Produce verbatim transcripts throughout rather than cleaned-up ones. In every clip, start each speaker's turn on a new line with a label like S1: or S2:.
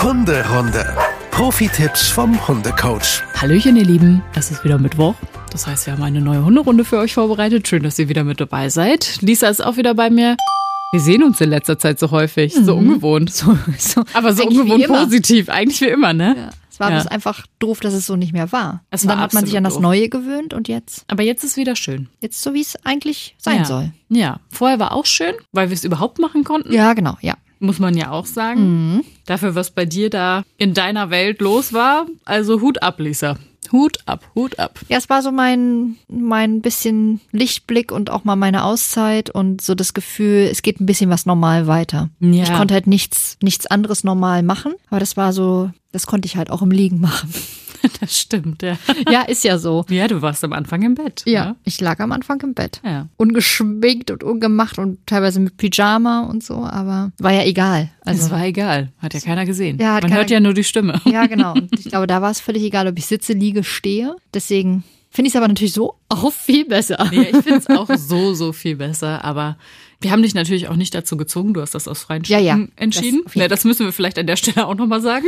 S1: Hunderunde. Profi-Tipps vom Hundecoach.
S2: Hallöchen, ihr Lieben. Es ist wieder Mittwoch. Das heißt, wir haben eine neue Hunderunde für euch vorbereitet. Schön, dass ihr wieder mit dabei seid. Lisa ist auch wieder bei mir. Wir sehen uns in letzter Zeit so häufig. Mhm. So ungewohnt. So, so, Aber so ungewohnt positiv. Eigentlich wie immer, ne?
S3: Ja. Es war
S2: ja.
S3: bloß einfach doof, dass es so nicht mehr war.
S2: Es
S3: und dann
S2: war
S3: hat man sich an das
S2: doof.
S3: Neue gewöhnt und jetzt?
S2: Aber jetzt ist wieder schön.
S3: Jetzt so, wie es eigentlich sein
S2: ja.
S3: soll.
S2: Ja, vorher war auch schön, weil wir es überhaupt machen konnten.
S3: Ja, genau, ja.
S2: Muss man ja auch sagen. Mhm. Dafür, was bei dir da in deiner Welt los war. Also Hut ab, Lisa. Hut ab, Hut ab.
S3: Ja, es war so mein, mein bisschen Lichtblick und auch mal meine Auszeit und so das Gefühl, es geht ein bisschen was normal weiter.
S2: Ja.
S3: Ich konnte halt nichts, nichts anderes normal machen, aber das war so, das konnte ich halt auch im Liegen machen.
S2: Das stimmt, ja.
S3: Ja, ist ja so.
S2: Ja, du warst am Anfang im Bett.
S3: Ja,
S2: ne?
S3: Ich lag am Anfang im Bett.
S2: Ja.
S3: Ungeschminkt und ungemacht und teilweise mit Pyjama und so, aber war ja egal.
S2: Also, es war egal. Hat ja keiner gesehen. Ja, Man keiner... hört ja nur die Stimme.
S3: Ja, genau. Und ich glaube, da war es völlig egal, ob ich sitze, liege, stehe. Deswegen finde ich es aber natürlich so auch viel besser.
S2: Ja, ich finde es auch so, so viel besser, aber wir haben dich natürlich auch nicht dazu gezwungen. Du hast das aus freien Stücken
S3: ja, ja.
S2: entschieden. Das, ja, das müssen wir vielleicht an der Stelle auch nochmal sagen.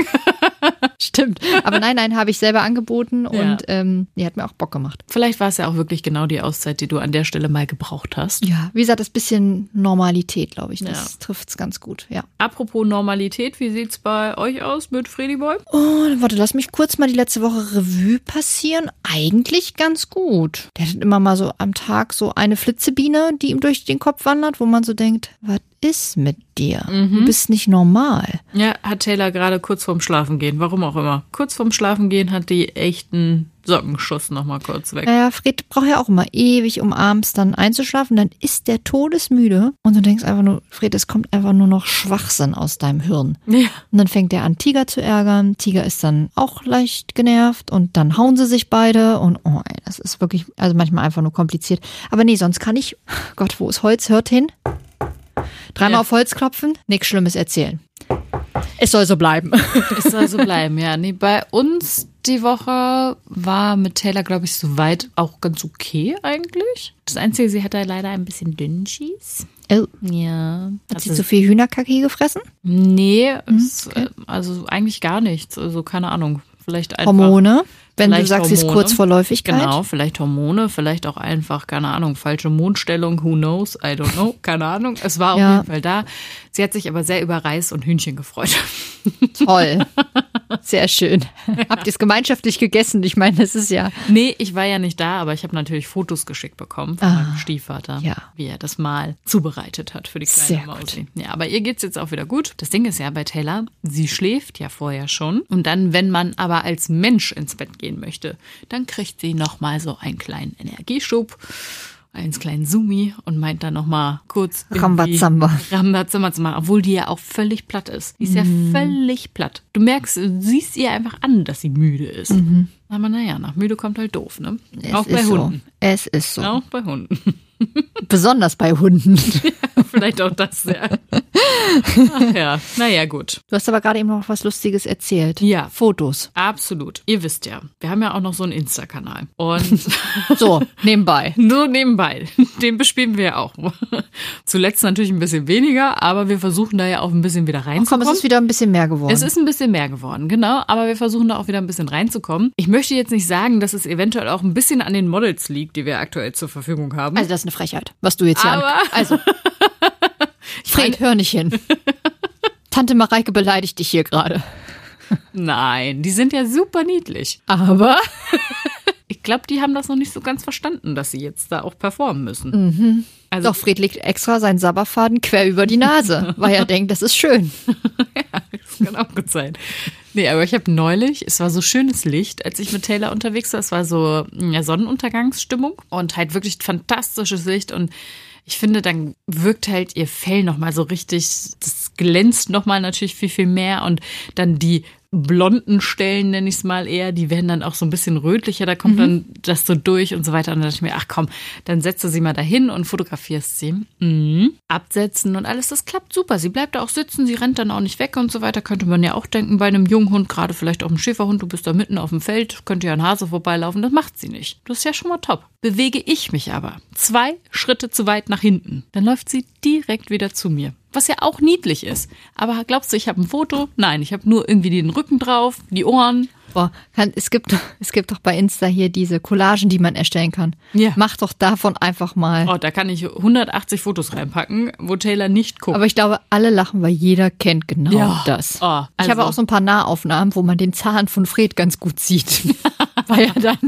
S3: Stimmt. Aber nein, nein, habe ich selber angeboten und
S2: ja.
S3: ähm, die hat mir auch Bock gemacht.
S2: Vielleicht war es ja auch wirklich genau die Auszeit, die du an der Stelle mal gebraucht hast.
S3: Ja, wie gesagt, das bisschen Normalität, glaube ich. Das ja. trifft es ganz gut, ja.
S2: Apropos Normalität, wie sieht's bei euch aus mit Freddy Boy?
S3: Oh, warte, lass mich kurz mal die letzte Woche Revue passieren. Eigentlich ganz gut. Der hat immer mal so am Tag so eine Flitzebiene, die ihm durch den Kopf wandert, wo man so denkt, was ist mit dir? Mhm. Du bist nicht normal.
S2: Ja, hat Taylor gerade kurz vorm Schlafengehen, warum auch immer. Kurz vorm Schlafengehen hat die echten Sockenschuss noch mal kurz weg.
S3: Ja, Fred braucht ja auch immer ewig, um abends dann einzuschlafen. Dann ist der todesmüde und du denkst einfach nur, Fred, es kommt einfach nur noch Schwachsinn aus deinem Hirn.
S2: Ja.
S3: Und dann fängt er an, Tiger zu ärgern. Tiger ist dann auch leicht genervt und dann hauen sie sich beide und oh, ey, das ist wirklich, also manchmal einfach nur kompliziert. Aber nee, sonst kann ich, Gott, wo ist Holz? Hört hin. Dreimal ja. auf Holz klopfen, nichts Schlimmes erzählen. Es soll so bleiben.
S2: Es soll so bleiben, ja. Nee, bei uns die Woche war mit Taylor, glaube ich, soweit auch ganz okay eigentlich. Das Einzige, sie hatte leider ein bisschen Dünnschies.
S3: Oh.
S2: Ja.
S3: Hat also, sie zu viel Hühnerkacke gefressen?
S2: Nee,
S3: mhm,
S2: es,
S3: okay.
S2: also eigentlich gar nichts. Also keine Ahnung. Vielleicht einfach
S3: Hormone? Wenn du sagst,
S2: Hormone.
S3: sie ist kurz vor Läufigkeit?
S2: Genau, vielleicht Hormone, vielleicht auch einfach, keine Ahnung, falsche Mondstellung, who knows, I don't know, keine Ahnung. Es war auf
S3: ja.
S2: jeden Fall da. Sie hat sich aber sehr über Reis und Hühnchen gefreut.
S3: Toll. Sehr schön. Ja. Habt ihr es gemeinschaftlich gegessen? Ich meine, das ist ja...
S2: Nee, ich war ja nicht da, aber ich habe natürlich Fotos geschickt bekommen von ah, meinem Stiefvater,
S3: ja.
S2: wie er das mal zubereitet hat für die kleine
S3: sehr
S2: Mausi. Ja, aber ihr geht's jetzt auch wieder gut. Das Ding ist ja bei Taylor, sie schläft ja vorher schon. Und dann, wenn man aber als Mensch ins Bett gehen möchte, dann kriegt sie nochmal so einen kleinen Energieschub, einen kleinen Zoomi und meint dann nochmal kurz
S3: Rambazamba.
S2: Rambazamba zu machen, obwohl die ja auch völlig platt ist. Die ist ja mm. völlig platt. Du merkst, du siehst ihr einfach an, dass sie müde ist. Mhm. Aber naja, nach müde kommt halt doof, ne?
S3: Es
S2: auch bei
S3: ist
S2: Hunden.
S3: So. Es ist so.
S2: Auch bei Hunden.
S3: Besonders bei Hunden.
S2: Ja, vielleicht auch das, ja. Ach ja, naja, gut.
S3: Du hast aber gerade eben noch was Lustiges erzählt.
S2: Ja.
S3: Fotos.
S2: Absolut. Ihr wisst ja, wir haben ja auch noch so einen Insta-Kanal. Und
S3: so, nebenbei.
S2: So nebenbei. Den bespielen wir ja auch. Zuletzt natürlich ein bisschen weniger, aber wir versuchen da ja auch ein bisschen wieder reinzukommen.
S3: Ach komm, es ist wieder ein bisschen mehr geworden.
S2: Es ist ein bisschen mehr geworden, genau. Aber wir versuchen da auch wieder ein bisschen reinzukommen. Ich möchte jetzt nicht sagen, dass es eventuell auch ein bisschen an den Models liegt, die wir aktuell zur Verfügung haben.
S3: Also das ist eine Frechheit, was du jetzt hier
S2: aber
S3: an... Also, Fred, hör nicht hin. Tante Mareike beleidigt dich hier gerade.
S2: Nein, die sind ja super niedlich.
S3: Aber...
S2: Ich glaube, die haben das noch nicht so ganz verstanden, dass sie jetzt da auch performen müssen.
S3: Mhm. Also Doch, Fred legt extra seinen Sabberfaden quer über die Nase, weil er denkt, das ist schön.
S2: Ja, das kann auch gut sein. Nee, aber ich habe neulich, es war so schönes Licht, als ich mit Taylor unterwegs war. Es war so ja, Sonnenuntergangsstimmung und halt wirklich fantastisches Licht. Und ich finde, dann wirkt halt ihr Fell nochmal so richtig, das glänzt nochmal natürlich viel, viel mehr. Und dann die blonden Stellen, nenne ich es mal eher, die werden dann auch so ein bisschen rötlicher, da kommt mhm. dann das so durch und so weiter. Und dann dachte ich mir, ach komm, dann setzt du sie mal dahin und fotografierst sie. Mhm. Absetzen und alles, das klappt super. Sie bleibt da auch sitzen, sie rennt dann auch nicht weg und so weiter. Könnte man ja auch denken bei einem Junghund, gerade vielleicht auch einem Schäferhund, du bist da mitten auf dem Feld, könnte ja ein Hase vorbeilaufen, das macht sie nicht. Das ist ja schon mal top. Bewege ich mich aber zwei Schritte zu weit nach hinten, dann läuft sie direkt wieder zu mir. Was ja auch niedlich ist. Aber glaubst du, ich habe ein Foto? Nein, ich habe nur irgendwie den Rücken drauf, die Ohren.
S3: Boah, kann, es gibt, es gibt doch bei Insta hier diese Collagen, die man erstellen kann.
S2: Ja.
S3: Mach doch davon einfach mal.
S2: Oh, da kann ich hundertachtzig Fotos reinpacken, wo Taylor nicht guckt.
S3: Aber ich glaube, alle lachen, weil jeder kennt genau
S2: Ja.
S3: das.
S2: Oh, also.
S3: Ich habe auch so ein paar Nahaufnahmen, wo man den Zahn von Fred ganz gut sieht. Weil er dann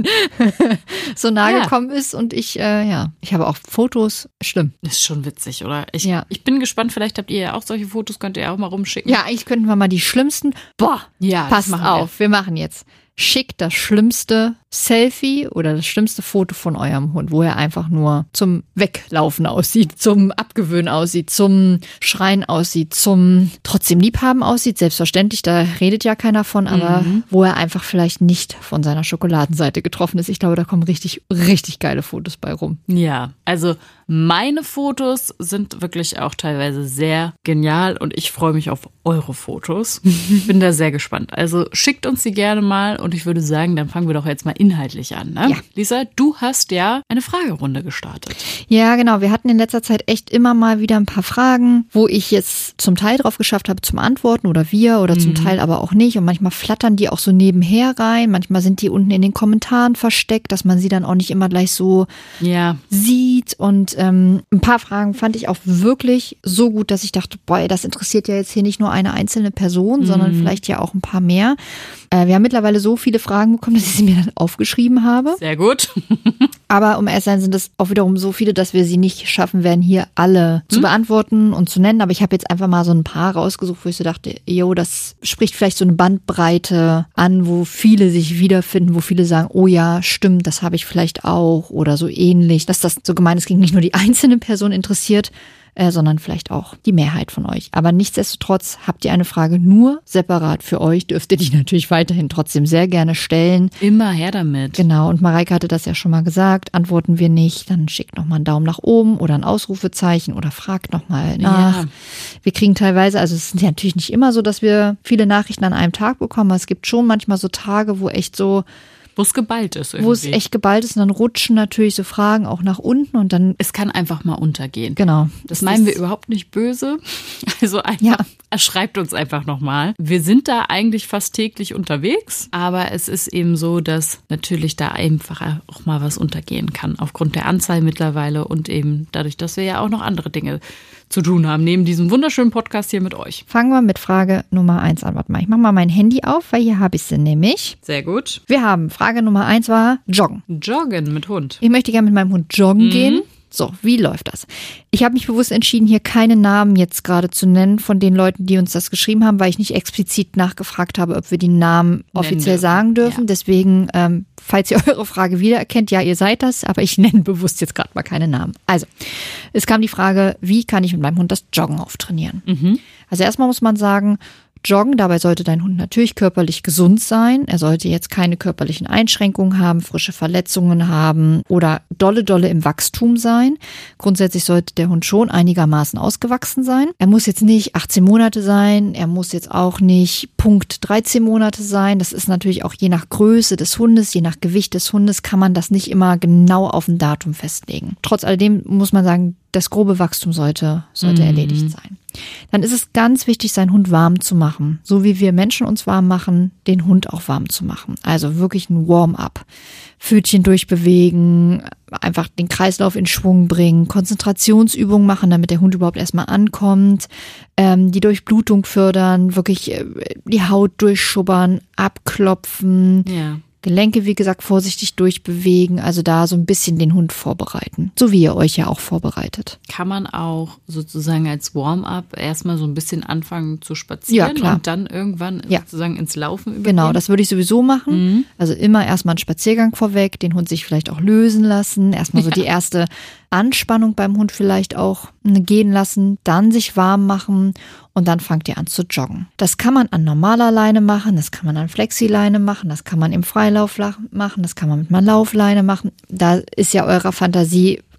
S3: so nah
S2: Ja.
S3: gekommen ist und ich, äh, ja, ich habe auch Fotos, schlimm.
S2: Ist schon witzig, oder? Ich,
S3: Ja.
S2: ich bin gespannt, vielleicht habt ihr ja auch solche Fotos, könnt ihr auch mal rumschicken.
S3: Ja, eigentlich könnten wir mal die schlimmsten, boah,
S2: Ja, das
S3: passt
S2: machen
S3: auf, wir machen jetzt. Schickt das schlimmste Selfie oder das schlimmste Foto von eurem Hund, wo er einfach nur zum Weglaufen aussieht, zum Abgewöhnen aussieht, zum Schreien aussieht, zum trotzdem Liebhaben aussieht. Selbstverständlich, da redet ja keiner von, aber
S2: Mhm.
S3: wo er einfach vielleicht nicht von seiner Schokoladenseite getroffen ist. Ich glaube, da kommen richtig, richtig geile Fotos bei rum.
S2: Ja, also meine Fotos sind wirklich auch teilweise sehr genial und ich freue mich auf eure Fotos. Ich bin da sehr gespannt. Also schickt uns die gerne mal und ich würde sagen, dann fangen wir doch jetzt mal inhaltlich an. Ne?
S3: Ja.
S2: Lisa, du hast ja eine Fragerunde gestartet.
S3: Ja, genau. Wir hatten in letzter Zeit echt immer mal wieder ein paar Fragen, wo ich jetzt zum Teil drauf geschafft habe zum Antworten oder wir oder zum Teil aber auch nicht. Und manchmal flattern die auch so nebenher rein. Manchmal sind die unten in den Kommentaren versteckt, dass man sie dann auch nicht immer gleich so
S2: Ja.
S3: sieht. Und ähm, ein paar Fragen fand ich auch wirklich so gut, dass ich dachte, boah, das interessiert ja jetzt hier nicht nur eine einzelne Person, sondern vielleicht ja auch ein paar mehr. Äh, wir haben mittlerweile so viele Fragen bekommen, dass ich sie mir dann aufgeschrieben habe.
S2: Sehr gut.
S3: Aber um ehrlich zu sein, sind es auch wiederum so viele, dass wir sie nicht schaffen werden, hier alle zu beantworten und zu nennen. Aber ich habe jetzt einfach mal so ein paar rausgesucht, wo ich so dachte, jo, das spricht vielleicht so eine Bandbreite an, wo viele sich wiederfinden, wo viele sagen, oh ja, stimmt, das habe ich vielleicht auch oder so ähnlich. Dass das so gemeint ist, ging nicht nur die einzelne Person interessiert, äh, sondern vielleicht auch die Mehrheit von euch. Aber nichtsdestotrotz habt ihr eine Frage nur separat für euch, dürft ihr die natürlich weiterhin trotzdem sehr gerne stellen.
S2: Immer her damit.
S3: Genau, und Mareike hatte das ja schon mal gesagt, antworten wir nicht, dann schickt nochmal einen Daumen nach oben oder ein Ausrufezeichen oder fragt nochmal nach.
S2: Ja.
S3: Wir kriegen teilweise, also es ist ja natürlich nicht immer so, dass wir viele Nachrichten an einem Tag bekommen, aber es gibt schon manchmal so Tage, wo echt so,
S2: Wo es geballt ist irgendwie.
S3: wo es echt geballt ist und dann rutschen natürlich so Fragen auch nach unten und dann,
S2: Es kann einfach mal untergehen.
S3: genau.
S2: Das meinen wir überhaupt nicht böse. Also einfach,
S3: Ja.
S2: schreibt uns einfach nochmal. Wir sind da eigentlich fast täglich unterwegs, aber es ist eben so, dass natürlich da einfach auch mal was untergehen kann. Aufgrund der Anzahl mittlerweile und eben dadurch, dass wir ja auch noch andere Dinge zu tun haben, neben diesem wunderschönen Podcast hier mit euch.
S3: Fangen wir mit Frage Nummer eins an. Warte mal, ich mache mal mein Handy auf, weil hier habe ich sie nämlich.
S2: Sehr gut.
S3: Wir haben, Frage Nummer eins war Joggen.
S2: Joggen mit Hund.
S3: Ich möchte gerne mit meinem Hund joggen gehen. So, wie läuft das? Ich habe mich bewusst entschieden, hier keine Namen jetzt gerade zu nennen von den Leuten, die uns das geschrieben haben, weil ich nicht explizit nachgefragt habe, ob wir die Namen offiziell
S2: dürfen.
S3: sagen dürfen.
S2: Ja.
S3: Deswegen, ähm, falls ihr eure Frage wiedererkennt, ja, ihr seid das, aber ich nenne bewusst jetzt gerade mal keine Namen. Also, es kam die Frage, wie kann ich mit meinem Hund das Joggen auftrainieren? Also erstmal muss man sagen, Joggen, dabei sollte dein Hund natürlich körperlich gesund sein. Er sollte jetzt keine körperlichen Einschränkungen haben, frische Verletzungen haben oder dolle, dolle im Wachstum sein. Grundsätzlich sollte der Hund schon einigermaßen ausgewachsen sein. Er muss jetzt nicht achtzehn Monate sein, er muss jetzt auch nicht Punkt dreizehn Monate sein. Das ist natürlich auch je nach Größe des Hundes, je nach Gewicht des Hundes kann man das nicht immer genau auf ein Datum festlegen. Trotz alledem muss man sagen, das grobe Wachstum sollte, sollte erledigt sein. Dann ist es ganz wichtig, seinen Hund warm zu machen. So wie wir Menschen uns warm machen, den Hund auch warm zu machen. Also wirklich ein Warm-up. Pfötchen durchbewegen, einfach den Kreislauf in Schwung bringen, Konzentrationsübungen machen, damit der Hund überhaupt erstmal ankommt, ähm, die Durchblutung fördern, wirklich äh, die Haut durchschubbern, abklopfen.
S2: Ja.
S3: Gelenke, wie gesagt, vorsichtig durchbewegen, also da so ein bisschen den Hund vorbereiten. So wie ihr euch ja auch vorbereitet.
S2: Kann man auch sozusagen als Warm-up erstmal so ein bisschen anfangen zu
S3: Ja,
S2: spazieren
S3: klar.
S2: und dann irgendwann
S3: Ja.
S2: sozusagen ins Laufen übergehen?
S3: Genau, das würde ich sowieso machen. Also immer erstmal einen Spaziergang vorweg, den Hund sich vielleicht auch lösen lassen, erstmal so die erste Anspannung beim Hund vielleicht auch gehen lassen, dann sich warm machen und dann fangt ihr an zu joggen. Das kann man an normaler Leine machen, das kann man an Flexileine machen, das kann man im Freilauf machen, das kann man mit einer Laufleine machen. Da ist ja eurer Fantasie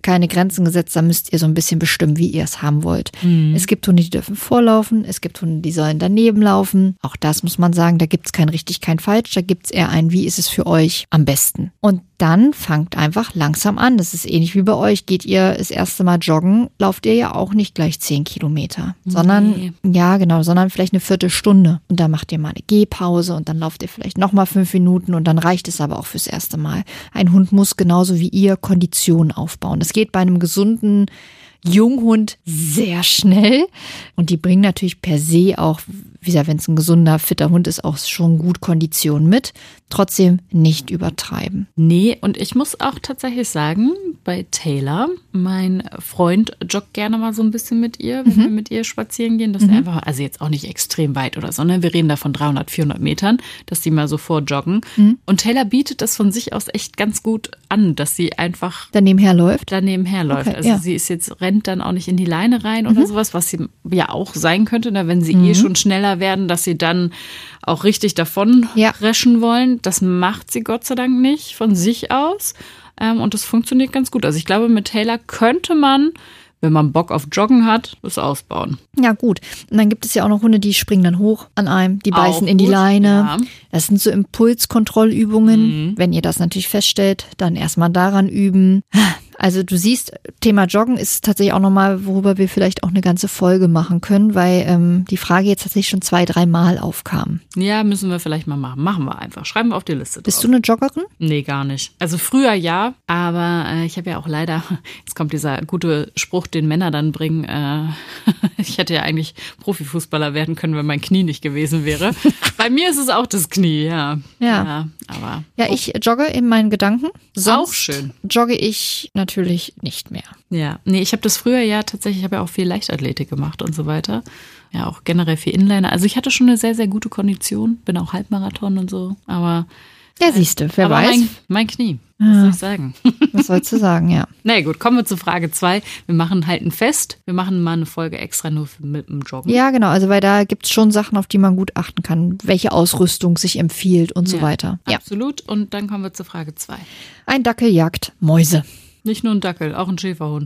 S3: keine Grenzen gesetzt, da müsst ihr so ein bisschen bestimmen, wie ihr es haben wollt.
S2: Mhm.
S3: Es gibt Hunde, die dürfen vorlaufen, es gibt Hunde, die sollen daneben laufen. Auch das muss man sagen, da gibt es kein richtig, kein falsch, da gibt es eher ein, wie ist es für euch am besten. Und dann fangt einfach langsam an. Das ist ähnlich wie bei euch. Geht ihr das erste Mal joggen, lauft ihr ja auch nicht gleich zehn Kilometer, sondern,
S2: Nee.
S3: ja genau, sondern vielleicht eine Viertelstunde. Und dann macht ihr mal eine Gehpause und dann lauft ihr vielleicht nochmal fünf Minuten und dann reicht es aber auch fürs erste Mal. Ein Hund muss genauso wie ihr Kondition aufbauen. Das geht bei einem gesunden Junghund sehr schnell und die bringen natürlich per se auch, wie gesagt, wenn es ein gesunder, fitter Hund ist, auch schon gut Kondition mit. Trotzdem nicht übertreiben.
S2: Nee, und ich muss auch tatsächlich sagen, bei Taylor, mein Freund joggt gerne mal so ein bisschen mit ihr, wenn mhm. wir mit ihr spazieren gehen. Das ist einfach, also jetzt auch nicht extrem weit oder so, ne? Wir reden da von dreihundert, vierhundert Metern, dass die mal so vorjoggen. Mhm. Und Taylor bietet das von sich aus echt ganz gut an, dass sie einfach
S3: daneben herläuft.
S2: Daneben herläuft.
S3: Okay,
S2: also
S3: ja.
S2: sie ist jetzt, rennt dann auch nicht in die Leine rein oder
S3: mhm.
S2: sowas, was sie ja auch sein könnte, ne? Wenn sie
S3: mhm.
S2: eh schon schneller werden, dass sie dann auch richtig davon
S3: ja.
S2: reschen wollen. Das macht sie Gott sei Dank nicht von sich aus. Ähm, und das funktioniert ganz gut. Also ich glaube, mit Taylor könnte man, wenn man Bock auf Joggen hat, das ausbauen.
S3: Ja, gut. Und dann gibt es ja auch noch Hunde, die springen dann hoch an einem, die beißen
S2: auch
S3: in die
S2: gut,
S3: Leine.
S2: Ja.
S3: Das sind so Impulskontrollübungen.
S2: Mhm.
S3: Wenn ihr das natürlich feststellt, dann erstmal daran üben. Also du siehst, Thema Joggen ist tatsächlich auch nochmal, worüber wir vielleicht auch eine ganze Folge machen können, weil ähm, die Frage jetzt tatsächlich schon zwei, drei Mal aufkam.
S2: Ja, müssen wir vielleicht mal machen. Machen wir einfach. Schreiben wir auf die Liste drauf.
S3: Bist du eine Joggerin?
S2: Nee, gar nicht. Also früher ja, aber äh, ich habe ja auch leider, jetzt kommt dieser gute Spruch, den Männer dann bringen, äh, ich hätte ja eigentlich Profifußballer werden können, wenn mein Knie nicht gewesen wäre. Bei mir ist es auch das Knie, ja.
S3: Ja.
S2: Ja, aber
S3: Ja, ich jogge in meinen Gedanken. Sonst
S2: auch schön.
S3: Jogge ich natürlich nicht mehr.
S2: Ja, nee, ich habe das früher ja tatsächlich, ich habe ja auch viel Leichtathletik gemacht und so weiter. Ja, auch generell viel Inliner. Also ich hatte schon eine sehr, sehr gute Kondition, bin auch Halbmarathon und so, aber
S3: Ja, siehst du, wer
S2: aber
S3: weiß.
S2: Mein, mein Knie, was soll ich sagen?
S3: Was sollst du sagen, ja.
S2: Na gut, kommen wir zu Frage zwei. Wir machen halt ein Fest. Wir machen mal eine Folge extra nur für, mit dem Joggen.
S3: Ja, genau, also weil da gibt's schon Sachen, auf die man gut achten kann, welche Ausrüstung sich empfiehlt und so
S2: Ja,
S3: weiter. Ja.
S2: Absolut. Und dann kommen wir zu Frage zwei.
S3: Ein Dackel jagt Mäuse.
S2: Nicht nur ein Dackel, auch ein Schäferhund.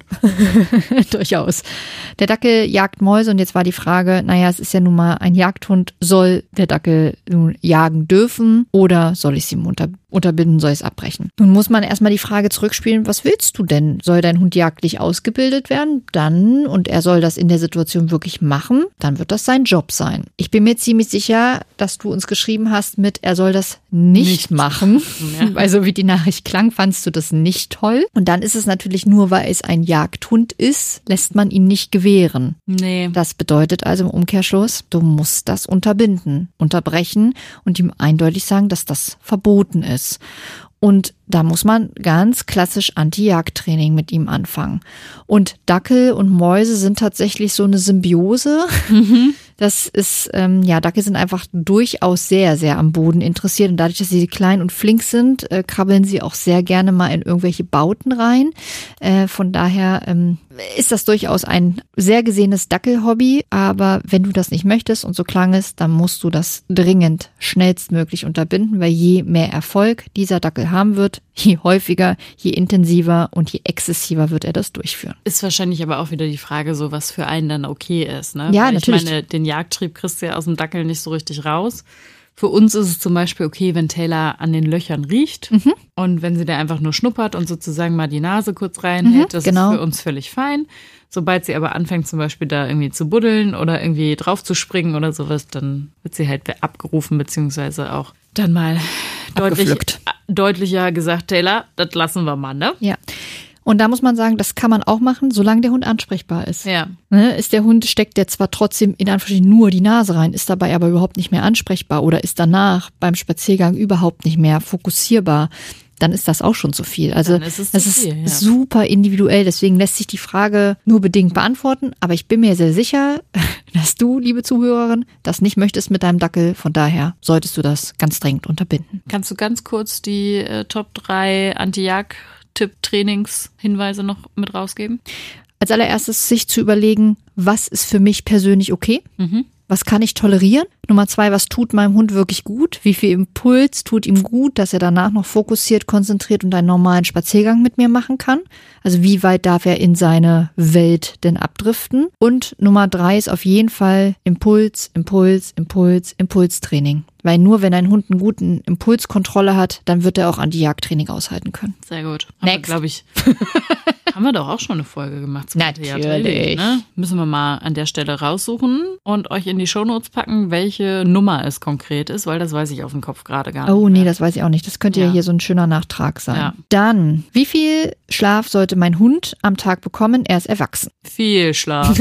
S3: Durchaus. Der Dackel jagt Mäuse und jetzt war die Frage, naja, es ist ja nun mal ein Jagdhund, soll der Dackel nun jagen dürfen oder soll ich es ihm unter, unterbinden, soll ich es abbrechen? Nun muss man erstmal die Frage zurückspielen, was willst du denn? Soll dein Hund jagdlich ausgebildet werden? Dann, und er soll das in der Situation wirklich machen, dann wird das sein Job sein. Ich bin mir ziemlich sicher, dass du uns geschrieben hast mit, er soll das nicht,
S2: Nicht.
S3: machen.
S2: Ja.
S3: Weil so wie die Nachricht klang, fandst du das nicht toll. Und dann ist es natürlich nur, weil es ein Jagdhund ist, lässt man ihn nicht gewähren.
S2: Nee.
S3: Das bedeutet also im Umkehrschluss, du musst das unterbinden, unterbrechen und ihm eindeutig sagen, dass das verboten ist. Und da muss man ganz klassisch Anti-Jagd-Training mit ihm anfangen. Und Dackel und Mäuse sind tatsächlich so eine Symbiose. Mhm. Das ist, ähm, ja, Dackel sind einfach durchaus sehr, sehr am Boden interessiert. Und dadurch, dass sie klein und flink sind, äh, krabbeln sie auch sehr gerne mal in irgendwelche Bauten rein. Äh, von daher ähm, ist das durchaus ein sehr gesehenes Dackel-Hobby. Aber wenn du das nicht möchtest und so klang es, dann musst du das dringend schnellstmöglich unterbinden, weil je mehr Erfolg dieser Dackel haben wird, je häufiger, je intensiver und je exzessiver wird er das durchführen.
S2: Ist wahrscheinlich aber auch wieder die Frage, so was für einen dann okay ist. Ne?
S3: Ja,
S2: Weil
S3: natürlich.
S2: Ich meine, den Jagdtrieb kriegst du ja aus dem Dackel nicht so richtig raus. Für uns ist es zum Beispiel okay, wenn Taylor an den Löchern riecht
S3: Mhm.
S2: und wenn sie da einfach nur schnuppert und sozusagen mal die Nase kurz reinhält,
S3: Mhm,
S2: das
S3: genau.
S2: ist für uns völlig fein. Sobald sie aber anfängt zum Beispiel da irgendwie zu buddeln oder irgendwie drauf zu springen oder sowas, dann wird sie halt abgerufen beziehungsweise auch dann mal deutlich,
S3: Abgepflückt.
S2: deutlicher gesagt, Taylor, das lassen wir mal, ne?
S3: Ja. Und da muss man sagen, das kann man auch machen, solange der Hund ansprechbar ist.
S2: Ja.
S3: Ne, ist der Hund, steckt der zwar trotzdem in Anführungsstrichen nur die Nase rein, ist dabei aber überhaupt nicht mehr ansprechbar oder ist danach beim Spaziergang überhaupt nicht mehr fokussierbar, dann ist das auch schon zu viel. Also
S2: Dann ist es zu
S3: es ist
S2: viel, ja.
S3: super individuell, deswegen lässt sich die Frage nur bedingt beantworten, aber ich bin mir sehr sicher, dass du, liebe Zuhörerin, das nicht möchtest mit deinem Dackel, von daher solltest du das ganz dringend unterbinden.
S2: Kannst du ganz kurz die äh, Top drei Anti-Jagd-Tipp-Trainings-Hinweise noch mit rausgeben?
S3: Als allererstes sich zu überlegen, was ist für mich persönlich okay?
S2: Mhm.
S3: was kann ich tolerieren? Nummer zwei, was tut meinem Hund wirklich gut? Wie viel Impuls tut ihm gut, dass er danach noch fokussiert, konzentriert und einen normalen Spaziergang mit mir machen kann? Also wie weit darf er in seine Welt denn abdriften? Und Nummer drei ist auf jeden Fall Impuls, Impuls, Impuls, Impulstraining. Weil nur wenn ein Hund einen guten Impulskontrolle hat, dann wird er auch Anti-Jagd-Training aushalten können.
S2: Sehr gut.
S3: Next.
S2: Glaube ich. Haben wir doch auch schon eine Folge gemacht zum
S3: Natürlich.
S2: Ne? Müssen wir mal an der Stelle raussuchen und euch in die Shownotes packen, welche Nummer es konkret ist, weil das weiß ich auf dem Kopf gerade gar nicht.
S3: Oh nee, das weiß ich auch nicht. Das könnte ja,
S2: Ja.
S3: hier so ein schöner Nachtrag sein.
S2: Ja.
S3: Dann, wie viel Schlaf sollte mein Hund am Tag bekommen? Er ist erwachsen.
S2: Viel Schlaf.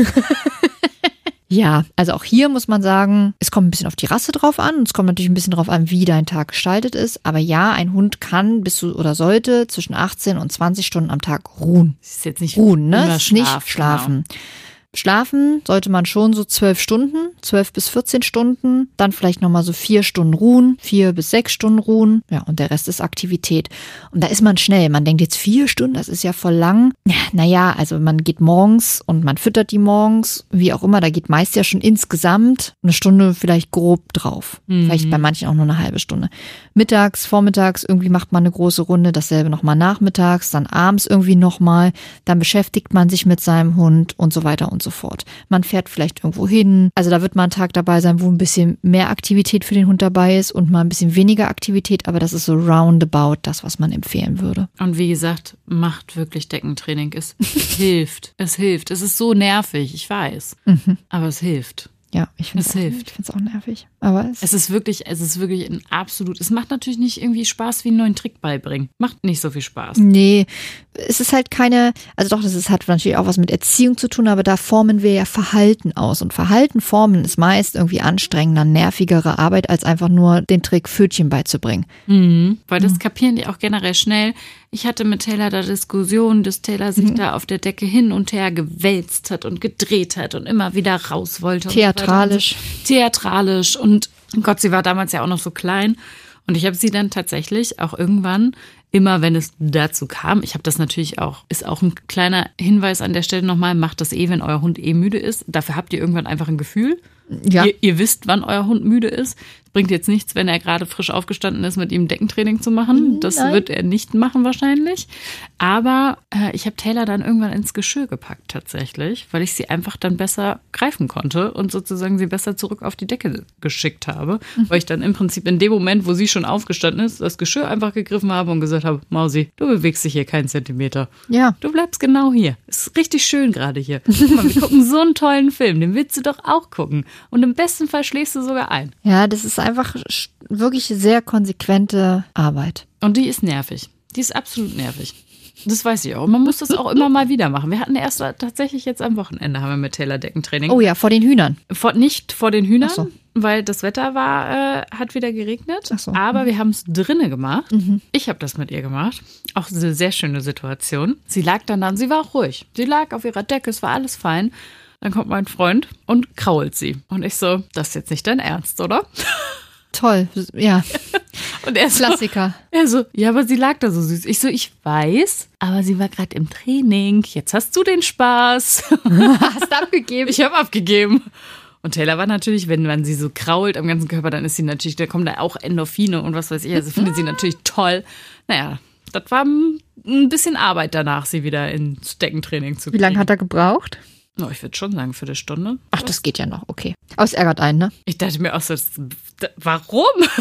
S3: Ja, also auch hier muss man sagen, es kommt ein bisschen auf die Rasse drauf an und es kommt natürlich ein bisschen drauf an, wie dein Tag gestaltet ist. Aber ja, ein Hund kann bis zu oder sollte zwischen achtzehn und zwanzig Stunden am Tag ruhen.
S2: Das ist jetzt nicht
S3: Ruhen, ne?
S2: immer
S3: Es ist nicht
S2: Schlaf,
S3: schlafen. Schlafen sollte man schon so zwölf Stunden, zwölf bis vierzehn Stunden, dann vielleicht nochmal so vier Stunden ruhen, vier bis sechs Stunden ruhen, ja, und der Rest ist Aktivität. Und da ist man schnell, man denkt jetzt vier Stunden, das ist ja voll lang. Ja, naja, also man geht morgens und man füttert die morgens, wie auch immer, da geht meist ja schon insgesamt eine Stunde vielleicht grob drauf.
S2: Mhm.
S3: Vielleicht bei manchen auch nur eine halbe Stunde. Mittags, vormittags irgendwie macht man eine große Runde, dasselbe nochmal nachmittags, dann abends irgendwie nochmal, dann beschäftigt man sich mit seinem Hund und so weiter und so fort. Man fährt vielleicht irgendwo hin. Also da wird mal ein Tag dabei sein, wo ein bisschen mehr Aktivität für den Hund dabei ist und mal ein bisschen weniger Aktivität, aber das ist so roundabout das, was man empfehlen würde.
S2: Und wie gesagt, macht wirklich Deckentraining. Es hilft. Es hilft. Es ist so nervig, ich weiß.
S3: Mhm.
S2: Aber es hilft.
S3: Ja, ich finde
S2: Es
S3: es
S2: hilft.
S3: Ich finde es auch nervig. Aber es,
S2: Es ist wirklich, es ist wirklich ein absolut, es macht natürlich nicht irgendwie Spaß wie einen neuen Trick beibringen. Macht nicht so viel Spaß.
S3: nee, es ist halt keine, also doch, das ist, hat natürlich auch was mit Erziehung zu tun, aber da formen wir ja Verhalten aus. Und Verhalten formen ist meist irgendwie anstrengender, nervigere Arbeit, als einfach nur den Trick Pfötchen beizubringen.
S2: Mhm. Weil das kapieren die auch generell schnell. Ich hatte mit Taylor da Diskussionen, dass Taylor sich da auf der Decke hin und her gewälzt hat und gedreht hat und immer wieder raus wollte. und so weiter und so.
S3: Theatralisch.
S2: Theatralisch. Und Gott, sie war damals ja auch noch so klein. Und ich habe sie dann tatsächlich auch irgendwann, immer wenn es dazu kam, ich habe das natürlich auch, ist auch ein kleiner Hinweis an der Stelle nochmal, macht das eh, wenn euer Hund eh müde ist. Dafür habt ihr irgendwann einfach ein Gefühl.
S3: Ja.
S2: Ihr, ihr wisst, wann euer Hund müde ist. Es bringt jetzt nichts, wenn er gerade frisch aufgestanden ist, mit ihm Deckentraining zu machen. Das
S3: Nein.
S2: wird er nicht machen wahrscheinlich. Aber äh, ich habe Taylor dann irgendwann ins Geschirr gepackt tatsächlich, weil ich sie einfach dann besser greifen konnte und sozusagen sie besser zurück auf die Decke geschickt habe. Mhm. Weil ich dann im Prinzip in dem Moment, wo sie schon aufgestanden ist, das Geschirr einfach gegriffen habe und gesagt habe, Mausi, du bewegst dich hier keinen Zentimeter.
S3: Ja.
S2: Du bleibst genau hier. Ist richtig schön gerade hier. Guck mal, wir gucken so einen tollen Film, den willst du doch auch gucken. Und im besten Fall schläfst du sogar ein.
S3: Ja, das ist einfach sch- wirklich sehr konsequente Arbeit.
S2: Und die ist nervig. Die ist absolut nervig. Das weiß ich auch. Und man muss das auch immer mal wieder machen. Wir hatten erst tatsächlich jetzt am Wochenende haben wir mit Taylor Deckentraining.
S3: Oh ja, vor den Hühnern.
S2: Vor, nicht vor den Hühnern,
S3: Ach so.
S2: weil das Wetter war, äh, hat wieder geregnet.
S3: Ach so.
S2: Aber wir haben es drinnen gemacht. Ich habe das mit ihr gemacht. Auch eine sehr schöne Situation. Sie lag dann da und sie war auch ruhig. Sie lag auf ihrer Decke, es war alles fein. Dann kommt mein Freund und krault sie. Und ich so, das ist jetzt nicht dein Ernst, oder?
S3: Toll, ja.
S2: Und er so,
S3: Klassiker.
S2: er so, ja, aber sie lag da so süß. Ich so, ich weiß, aber sie war gerade im Training. Jetzt hast du den Spaß.
S3: Hast du abgegeben?
S2: Ich habe abgegeben. Und Taylor war natürlich, wenn man sie so krault am ganzen Körper, dann ist sie natürlich, da kommen da auch Endorphine und was weiß ich. Also findet sie natürlich toll. Naja, das war ein bisschen Arbeit danach, sie wieder ins Deckentraining zu kriegen.
S3: Wie lange hat er gebraucht?
S2: Oh, ich würde schon sagen, für eine Stunde.
S3: Ach, das geht ja noch, okay. Aber es ärgert einen, ne?
S2: Ich dachte mir auch so, das, das, warum?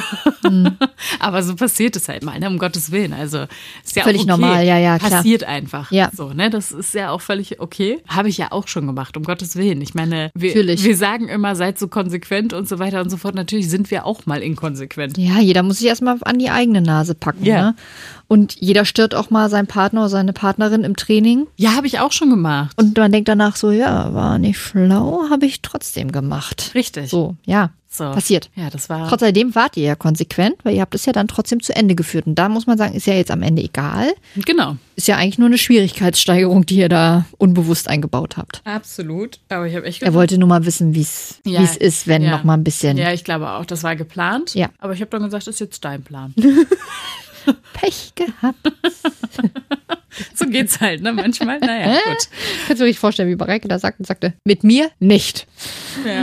S2: Mhm. Aber so passiert es halt mal, ne? Um Gottes Willen. Also ist ja
S3: Völlig
S2: auch okay.
S3: normal, ja, ja, klar.
S2: Passiert einfach.
S3: Ja.
S2: So, ne? Das ist ja auch völlig okay. Habe ich ja auch schon gemacht, um Gottes Willen. Ich meine, wir,
S3: Natürlich.
S2: wir sagen immer, seid so konsequent und so weiter und so fort. Natürlich sind wir auch mal inkonsequent.
S3: Ja, jeder muss sich erstmal an die eigene Nase packen,
S2: Ja.
S3: ne? Und jeder stört auch mal seinen Partner oder seine Partnerin im Training.
S2: Ja, habe ich auch schon gemacht.
S3: Und man denkt danach so, ja, war nicht schlau, habe ich trotzdem gemacht.
S2: Richtig.
S3: So, ja,
S2: So.
S3: passiert.
S2: Ja, das war.
S3: Trotz alledem wart ihr ja konsequent, weil ihr habt es ja dann trotzdem zu Ende geführt. Und da muss man sagen, ist ja jetzt am Ende egal.
S2: Genau.
S3: Ist ja eigentlich nur eine Schwierigkeitssteigerung, die ihr da unbewusst eingebaut habt.
S2: Absolut. Aber ich habe echt
S3: Er wollte nur mal wissen, wie es
S2: Ja,
S3: wie es ist, wenn
S2: ja.
S3: noch mal ein bisschen
S2: Ja, ich glaube auch, das war geplant.
S3: Ja.
S2: Aber ich habe dann gesagt, das ist jetzt dein Plan.
S3: Pech gehabt.
S2: So geht's halt, ne? Manchmal. Naja, gut.
S3: Kannst du dir vorstellen, wie Mareike da sagte und sagte, mit mir nicht.
S2: Ja.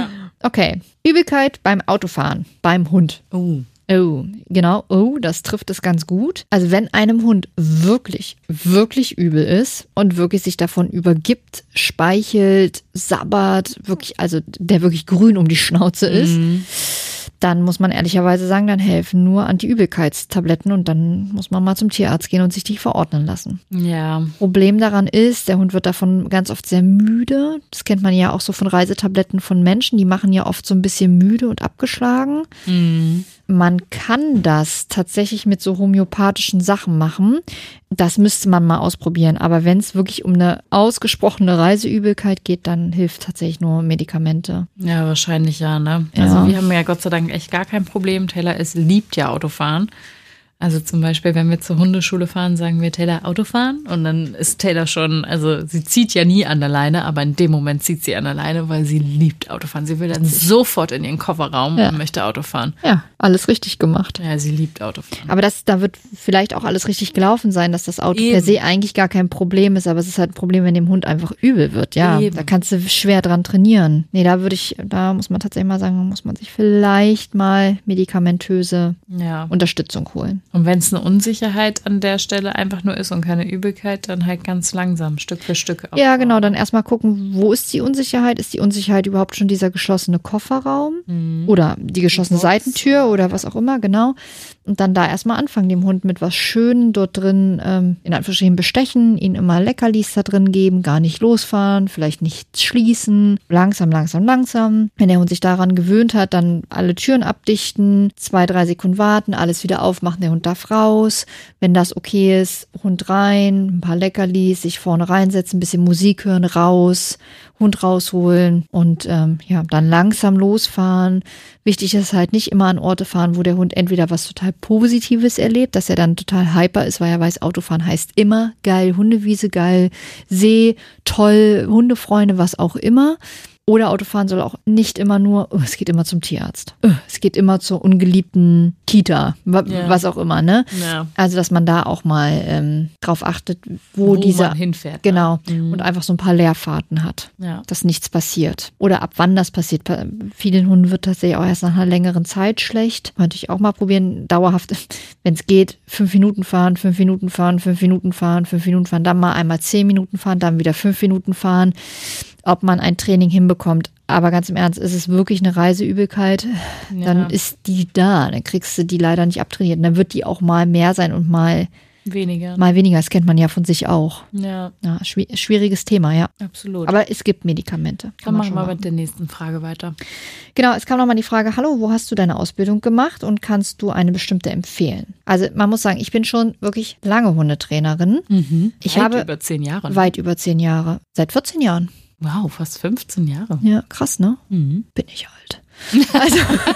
S3: Okay. Übelkeit beim Autofahren, beim Hund.
S2: Oh.
S3: Oh, genau. Oh, das trifft es ganz gut. Also wenn einem Hund wirklich, wirklich übel ist und wirklich sich davon übergibt, speichelt, sabbert, wirklich, also der wirklich grün um die Schnauze ist,
S2: Mhm.
S3: dann muss man ehrlicherweise sagen, dann helfen nur Anti-Übelkeitstabletten und dann muss man mal zum Tierarzt gehen und sich die verordnen lassen.
S2: Ja.
S3: Problem daran ist, der Hund wird davon ganz oft sehr müde. Das kennt man ja auch so von Reisetabletten von Menschen. Die machen ja oft so ein bisschen müde und abgeschlagen.
S2: Mhm.
S3: Man kann das tatsächlich mit so homöopathischen Sachen machen. Das müsste man mal ausprobieren. Aber wenn es wirklich um eine ausgesprochene Reiseübelkeit geht, dann hilft tatsächlich nur Medikamente.
S2: Ja, wahrscheinlich ja, ne?
S3: Ja.
S2: Also wir haben ja Gott sei Dank echt gar kein Problem. Taylor ist, liebt ja Autofahren. Also zum Beispiel, wenn wir zur Hundeschule fahren, sagen wir Taylor Autofahren und dann ist Taylor schon, also sie zieht ja nie an der Leine, aber in dem Moment zieht sie an der Leine, weil sie liebt Autofahren. Sie will dann sofort in ihren Kofferraum
S3: Ja.
S2: und möchte Autofahren.
S3: Ja, alles richtig gemacht.
S2: Ja, sie liebt Autofahren.
S3: Aber das, da wird vielleicht auch alles richtig gelaufen sein, dass das Auto
S2: Eben.
S3: per se eigentlich gar kein Problem ist, aber es ist halt ein Problem, wenn dem Hund einfach übel wird. Ja,
S2: Eben.
S3: da kannst du schwer dran trainieren. Nee, da würde ich, da muss man tatsächlich mal sagen, muss man sich vielleicht mal medikamentöse
S2: Ja.
S3: Unterstützung holen.
S2: Und wenn es eine Unsicherheit an der Stelle einfach nur ist und keine Übelkeit, dann halt ganz langsam, Stück für Stück.
S3: Ja,
S2: aufbauen.
S3: genau, dann erstmal gucken, wo ist die Unsicherheit? Ist die Unsicherheit überhaupt schon dieser geschlossene Kofferraum? Oder die geschlossene
S2: Die Box.
S3: Seitentür oder was auch immer, genau. Und dann da erstmal anfangen, dem Hund mit was Schönem dort drin, ähm, in Anführungsstrichen bestechen, ihn immer Leckerlis da drin geben, gar nicht losfahren, vielleicht nicht schließen, langsam, langsam, langsam. Wenn der Hund sich daran gewöhnt hat, dann alle Türen abdichten, zwei, drei Sekunden warten, alles wieder aufmachen, der Hund darf raus. Wenn das okay ist, Hund rein, ein paar Leckerlis, sich vorne reinsetzen, ein bisschen Musik hören, raus, Hund rausholen und ähm, ja, dann langsam losfahren. Wichtig ist halt nicht immer an Orte fahren, wo der Hund entweder was total Positives erlebt, dass er dann total hyper ist, weil er weiß, Autofahren heißt immer geil, Hundewiese geil, See, toll, Hundefreunde, was auch immer. Oder Autofahren soll auch nicht immer nur, oh, es geht immer zum Tierarzt. Oh, es geht immer zur ungeliebten Kita, wa-
S2: Ja.
S3: was auch immer, ne?
S2: Ja.
S3: Also, dass man da auch mal ähm, drauf achtet, wo,
S2: Wo
S3: dieser,
S2: man hinfährt.
S3: genau,
S2: Mhm.
S3: und einfach so ein paar Leerfahrten hat,
S2: Ja.
S3: dass nichts passiert. Oder ab wann das passiert. Pa- Vielen Hunden wird tatsächlich auch erst nach einer längeren Zeit schlecht. Könnte ich auch mal probieren, dauerhaft, wenn es geht, fünf Minuten fahren, fünf Minuten fahren, fünf Minuten fahren, fünf Minuten fahren, dann mal einmal zehn Minuten fahren, dann wieder fünf Minuten fahren, ob man ein Training hinbekommt. Aber ganz im Ernst, ist es wirklich eine Reiseübelkeit,
S2: Ja.
S3: dann ist die da. Dann kriegst du die leider nicht abtrainiert. Und dann wird die auch mal mehr sein und mal,
S2: Weniger.
S3: mal weniger. Das kennt man ja von sich auch.
S2: Ja,
S3: Ja, schwi- schwieriges Thema, ja.
S2: absolut.
S3: Aber es gibt Medikamente.
S2: dann
S3: Kann man
S2: machen
S3: schon
S2: wir
S3: machen.
S2: mit der nächsten Frage weiter.
S3: Genau, es kam nochmal die Frage, hallo, wo hast du deine Ausbildung gemacht und kannst du eine bestimmte empfehlen? Also man muss sagen, ich bin schon wirklich lange Hundetrainerin. Ich
S2: Weit
S3: habe
S2: über zehn Jahre. ne?
S3: weit über zehn Jahre, seit vierzehn Jahren.
S2: Wow, fast fünfzehn Jahre.
S3: Ja, krass, ne?
S2: Mhm.
S3: Bin ich alt. Also,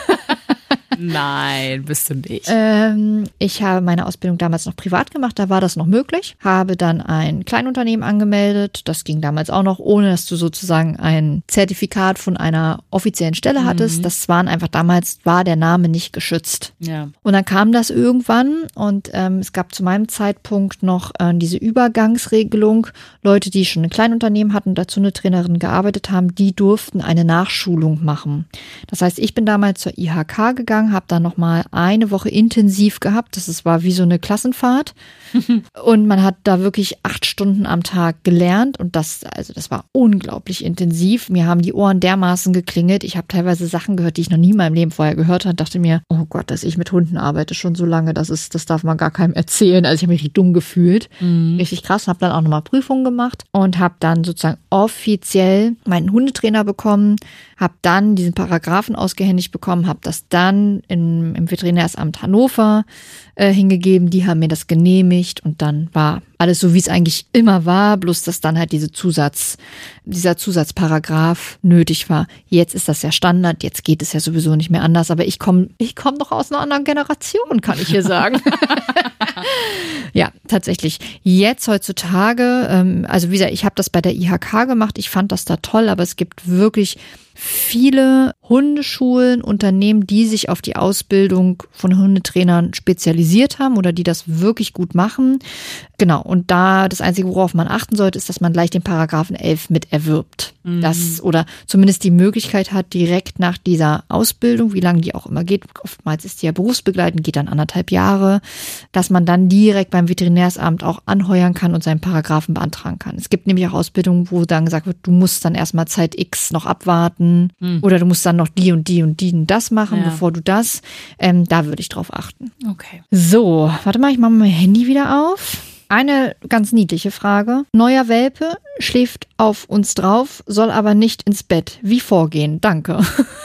S2: Nein, bist du nicht.
S3: ähm, ich habe meine Ausbildung damals noch privat gemacht, da war das noch möglich. Habe dann ein Kleinunternehmen angemeldet. Das ging damals auch noch, ohne dass du sozusagen ein Zertifikat von einer offiziellen Stelle hattest. Das waren einfach damals, war der Name nicht geschützt.
S2: Ja.
S3: Und dann kam das irgendwann und ähm, es gab zu meinem Zeitpunkt noch äh, diese Übergangsregelung. Leute, die schon ein Kleinunternehmen hatten, dazu eine Trainerin gearbeitet haben, die durften eine Nachschulung machen. Das heißt, ich bin damals zur I H K gegangen, habe dann nochmal eine Woche intensiv gehabt. Das ist, war wie so eine Klassenfahrt. Und man hat da wirklich acht Stunden am Tag gelernt und das, also das war unglaublich intensiv. Mir haben die Ohren dermaßen geklingelt. Ich habe teilweise Sachen gehört, die ich noch nie in meinem Leben vorher gehört habe. Dachte mir, oh Gott, dass ich mit Hunden arbeite schon so lange, das ist, das darf man gar keinem erzählen. Also ich habe mich richtig dumm gefühlt. Richtig krass. Habe dann auch nochmal Prüfungen gemacht und habe dann sozusagen offiziell meinen Hundetrainer bekommen, habe dann diesen Paragraphen ausgehändigt bekommen, habe das dann im, im Veterinärsamt Hannover äh, hingegeben. Die haben mir das genehmigt und dann war alles so, wie es eigentlich immer war, bloß dass dann halt diese Zusatz, dieser Zusatzparagraph nötig war. Jetzt ist das ja Standard, jetzt geht es ja sowieso nicht mehr anders, aber ich komme ich komm noch aus einer anderen Generation, kann ich hier sagen. Ja, tatsächlich. Jetzt heutzutage, ähm, also wie gesagt, ich habe das bei der I H K gemacht, ich fand das da toll, aber es gibt wirklich viele Hundeschulen, Unternehmen, die sich auf die Ausbildung von Hundetrainern spezialisiert haben oder die das wirklich gut machen. Genau, und da das Einzige, worauf man achten sollte, ist, dass man gleich den Paragraphen elf mit erwirbt. Mhm. Das, oder zumindest die Möglichkeit hat, direkt nach dieser Ausbildung, wie lange die auch immer geht, oftmals ist die ja berufsbegleitend, geht dann anderthalb Jahre, dass man dann direkt beim Veterinärsamt auch anheuern kann und seinen Paragraphen beantragen kann. Es gibt nämlich auch Ausbildungen, wo dann gesagt wird, du musst dann erstmal Zeit X noch abwarten, hm. oder du musst dann noch die und die und die und das machen, ja. bevor du das, ähm, da würde ich drauf achten.
S2: Okay.
S3: So, warte mal, ich mache mein Handy wieder auf. Eine ganz niedliche Frage. Neuer Welpe schläft auf uns drauf, soll aber nicht ins Bett. Wie vorgehen? Danke.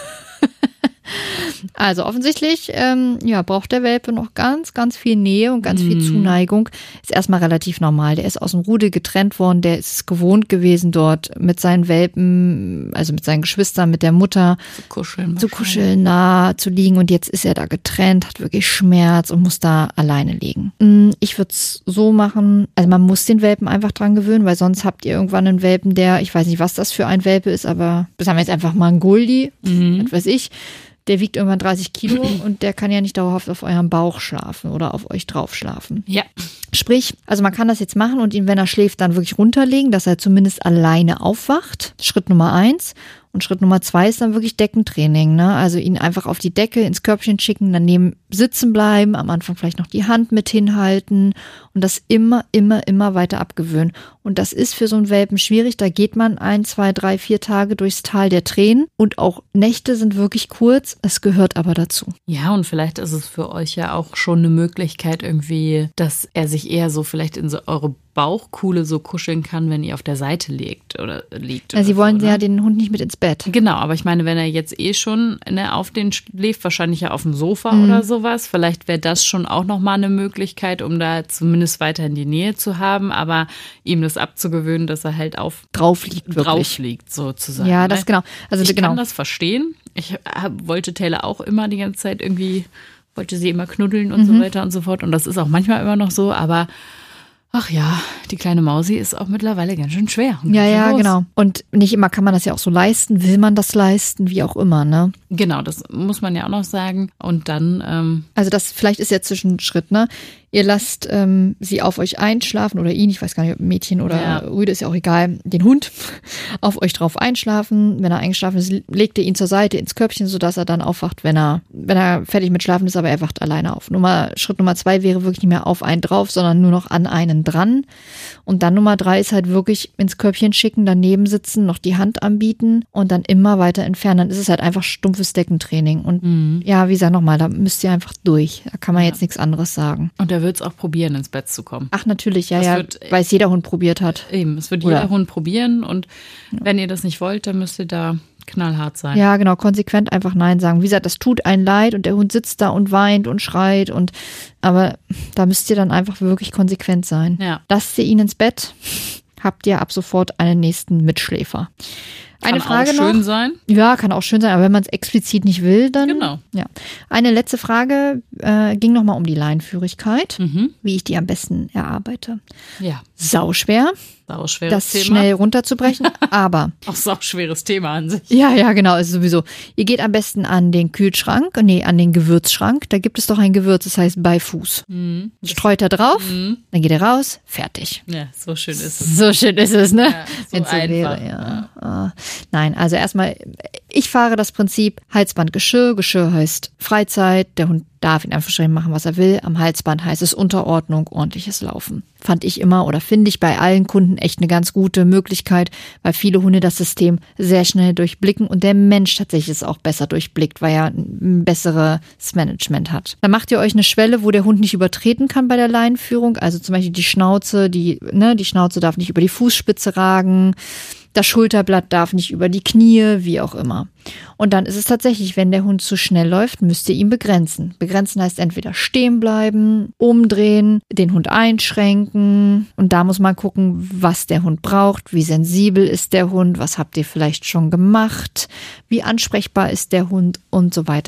S3: Also offensichtlich ähm, ja, braucht der Welpe noch ganz, ganz viel Nähe und ganz viel Zuneigung. Ist erstmal relativ normal. Der ist aus dem Rudel getrennt worden. Der ist gewohnt gewesen, dort mit seinen Welpen, also mit seinen Geschwistern, mit der Mutter
S2: zu kuscheln,
S3: zu kuscheln, nah zu liegen. Und jetzt ist er da getrennt, hat wirklich Schmerz und muss da alleine liegen. Ich würde es so machen, also man muss den Welpen einfach dran gewöhnen, weil sonst habt ihr irgendwann einen Welpen, der, ich weiß nicht, was das für ein Welpe ist, aber das haben wir jetzt einfach mal einen Goldie, mhm. was weiß ich. Der wiegt irgendwann dreißig Kilo und der kann ja nicht dauerhaft auf eurem Bauch schlafen oder auf euch drauf schlafen.
S2: Ja.
S3: Sprich, also man kann das jetzt machen und ihn, wenn er schläft, dann wirklich runterlegen, dass er zumindest alleine aufwacht. Schritt Nummer eins. Und Schritt Nummer zwei ist dann wirklich Deckentraining, ne? Also ihn einfach auf die Decke ins Körbchen schicken, daneben sitzen bleiben, am Anfang vielleicht noch die Hand mit hinhalten und das immer, immer, immer weiter abgewöhnen. Und das ist für so einen Welpen schwierig. Da geht man ein, zwei, drei, vier Tage durchs Tal der Tränen und auch Nächte sind wirklich kurz. Es gehört aber dazu.
S2: Ja, und vielleicht ist es für euch ja auch schon eine Möglichkeit irgendwie, dass er sich eher so vielleicht in so eure Bauchkuhle so kuscheln kann, wenn ihr auf der Seite liegt oder liegt.
S3: Ja, sie
S2: oder
S3: wollen
S2: so,
S3: ja
S2: ne?
S3: den Hund nicht mit ins Bett.
S2: Genau, aber ich meine, wenn er jetzt eh schon ne, auf den schläft, wahrscheinlich ja auf dem Sofa mhm. oder sowas, vielleicht wäre das schon auch nochmal eine Möglichkeit, um da zumindest weiter in die Nähe zu haben, aber ihm das abzugewöhnen, dass er halt auf
S3: drauf liegt, wirklich.
S2: Drauf liegt, sozusagen.
S3: Ja, das
S2: ne?
S3: genau. Also
S2: ich
S3: genau.
S2: kann das verstehen. Ich hab, wollte Taylor auch immer die ganze Zeit irgendwie, wollte sie immer knuddeln und mhm. so weiter und so fort und das ist auch manchmal immer noch so, aber ach ja, die kleine Mausi ist auch mittlerweile ganz schön schwer.
S3: Ja,
S2: schön
S3: ja,
S2: groß.
S3: genau. Und nicht immer kann man das ja auch so leisten. Will man das leisten? Wie auch immer, ne?
S2: Genau, das muss man ja auch noch sagen. Und dann ähm
S3: also das vielleicht ist ja Zwischenschritt, ne? Ihr lasst ähm, sie auf euch einschlafen oder ihn, ich weiß gar nicht, ob Mädchen oder
S2: ja.
S3: Rüde, ist ja auch egal, den Hund auf euch drauf einschlafen. Wenn er eingeschlafen ist, legt ihr ihn zur Seite ins Körbchen, sodass er dann aufwacht, wenn er wenn er fertig mit Schlafen ist, aber er wacht alleine auf. Nummer, Schritt Nummer zwei wäre wirklich nicht mehr auf einen drauf, sondern nur noch an einen dran. Und dann Nummer drei ist halt wirklich ins Körbchen schicken, daneben sitzen, noch die Hand anbieten und dann immer weiter entfernen. Dann ist es halt einfach stumpfes Deckentraining. Und mhm. ja, wie gesagt, nochmal, da müsst ihr einfach durch. Da kann man ja. jetzt nichts anderes sagen.
S2: Und der wird es auch probieren, ins Bett zu kommen.
S3: Ach, natürlich, ja,
S2: das
S3: ja,
S2: wird,
S3: weil es jeder Hund probiert hat.
S2: Eben, es wird
S3: Oder?
S2: jeder Hund probieren und ja. wenn ihr das nicht wollt, dann müsst ihr da knallhart sein.
S3: Ja, genau, konsequent einfach Nein sagen. Wie gesagt, das tut einen leid und der Hund sitzt da und weint und schreit und aber da müsst ihr dann einfach wirklich konsequent sein.
S2: Ja.
S3: Lasst ihr ihn ins Bett, habt ihr ab sofort einen nächsten Mitschläfer. Eine
S2: kann
S3: Frage
S2: auch
S3: noch.
S2: schön sein.
S3: Ja, kann auch schön sein, aber wenn man es explizit nicht will, dann.
S2: Genau.
S3: Ja. Eine letzte Frage äh, ging nochmal um die Leinenführigkeit,
S2: mhm.
S3: wie ich die am besten erarbeite.
S2: Ja.
S3: Sauschwer.
S2: Sauschweres
S3: das
S2: Thema.
S3: schnell runterzubrechen, aber.
S2: Auch sauschweres Thema an sich.
S3: Ja, ja, genau, ist sowieso. Ihr geht am besten an den Kühlschrank, nee, an den Gewürzschrank. Da gibt es doch ein Gewürz, das heißt bei Fuß.
S2: Mhm.
S3: Streut er drauf, mhm. dann geht er raus, fertig.
S2: Ja, so schön ist es.
S3: So schön ist es, ne?
S2: Ja, so
S3: Wenn's so
S2: einfach.
S3: wäre, ja. Ja. Nein, also erstmal, ich fahre das Prinzip Halsband Geschirr. Geschirr heißt Freizeit, der Hund darf in Anführungsstrichen machen, was er will. Am Halsband heißt es Unterordnung, ordentliches Laufen. Fand ich immer oder finde ich bei allen Kunden echt eine ganz gute Möglichkeit, weil viele Hunde das System sehr schnell durchblicken und der Mensch tatsächlich es auch besser durchblickt, weil er ein besseres Management hat. Dann macht ihr euch eine Schwelle, wo der Hund nicht übertreten kann bei der Leinenführung. Also zum Beispiel die Schnauze, die, ne, die Schnauze darf nicht über die Fußspitze ragen. Das Schulterblatt darf nicht über die Knie, wie auch immer. Und dann ist es tatsächlich, wenn der Hund zu schnell läuft, müsst ihr ihn begrenzen. Begrenzen heißt entweder stehen bleiben, umdrehen, den Hund einschränken. Und da muss man gucken, was der Hund braucht, wie sensibel ist der Hund, was habt ihr vielleicht schon gemacht, wie ansprechbar ist der Hund und so weiter.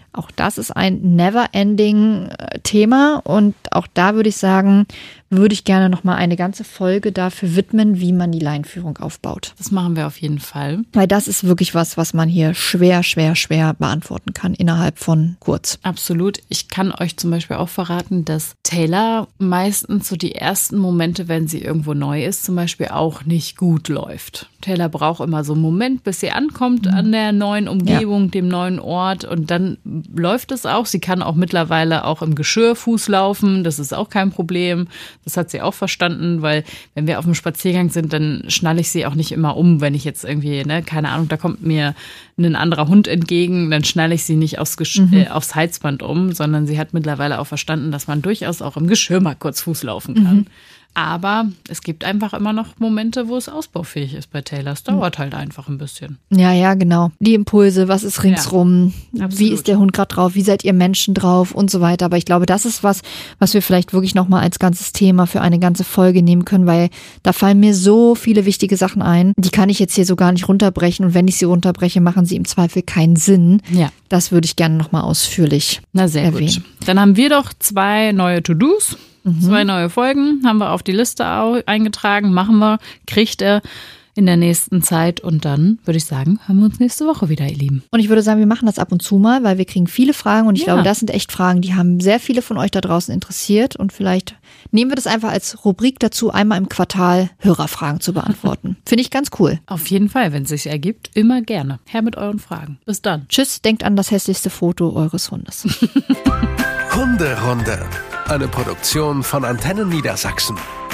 S3: Auch das ist ein never-ending Thema und auch da würde ich sagen, würde ich gerne nochmal eine ganze Folge dafür widmen, wie man die Laienführung aufbaut.
S2: Das machen wir auf jeden Fall.
S3: Weil das ist wirklich was, was man hier schwer, schwer, schwer beantworten kann innerhalb von kurz.
S2: Absolut. Ich kann euch zum Beispiel auch verraten, dass Taylor meistens so die ersten Momente, wenn sie irgendwo neu ist, zum Beispiel auch nicht gut läuft. Taylor braucht immer so einen Moment, bis sie ankommt mhm. an der neuen Umgebung, ja. dem neuen Ort und dann läuft es auch. Sie kann auch mittlerweile auch im Geschirr Fuß laufen, das ist auch kein Problem. Das hat sie auch verstanden, weil wenn wir auf dem Spaziergang sind, dann schnalle ich sie auch nicht immer um, wenn ich jetzt irgendwie, ne, keine Ahnung, da kommt mir ein anderer Hund entgegen, dann schnalle ich sie nicht aufs, Gesch- mhm. äh, aufs Halsband um, sondern sie hat mittlerweile auch verstanden, dass man durchaus auch im Geschirr mal kurz Fuß laufen kann. Mhm. Aber es gibt einfach immer noch Momente, wo es ausbaufähig ist bei Taylor. Es dauert halt einfach ein bisschen.
S3: Ja, ja, genau. Die Impulse, was ist ringsrum? Ja, wie ist der Hund gerade drauf? Wie seid ihr Menschen drauf? Und so weiter. Aber ich glaube, das ist was, was wir vielleicht wirklich nochmal als ganzes Thema für eine ganze Folge nehmen können, weil da fallen mir so viele wichtige Sachen ein. Die kann ich jetzt hier so gar nicht runterbrechen. Und wenn ich sie runterbreche, machen sie im Zweifel keinen Sinn.
S2: Ja.
S3: Das würde ich gerne nochmal ausführlich
S2: Na, sehr
S3: erwähnen.
S2: gut. Dann haben wir doch zwei neue To-Dos. Zwei neue Folgen haben wir auf die Liste eingetragen, machen wir, kriegt er in der nächsten Zeit und dann würde ich sagen, hören wir uns nächste Woche wieder, ihr Lieben.
S3: Und ich würde sagen, wir machen das ab und zu mal, weil wir kriegen viele Fragen und ich
S2: Ja.
S3: glaube, das sind echt Fragen, die haben sehr viele von euch da draußen interessiert und vielleicht nehmen wir das einfach als Rubrik dazu, einmal im Quartal Hörerfragen zu beantworten. Finde ich ganz cool.
S2: Auf jeden Fall, wenn es sich ergibt, immer gerne. Her mit euren Fragen. Bis dann.
S3: Tschüss, denkt an das hässlichste Foto eures Hundes.
S1: Hunderunde. Eine Produktion von Antennen Niedersachsen.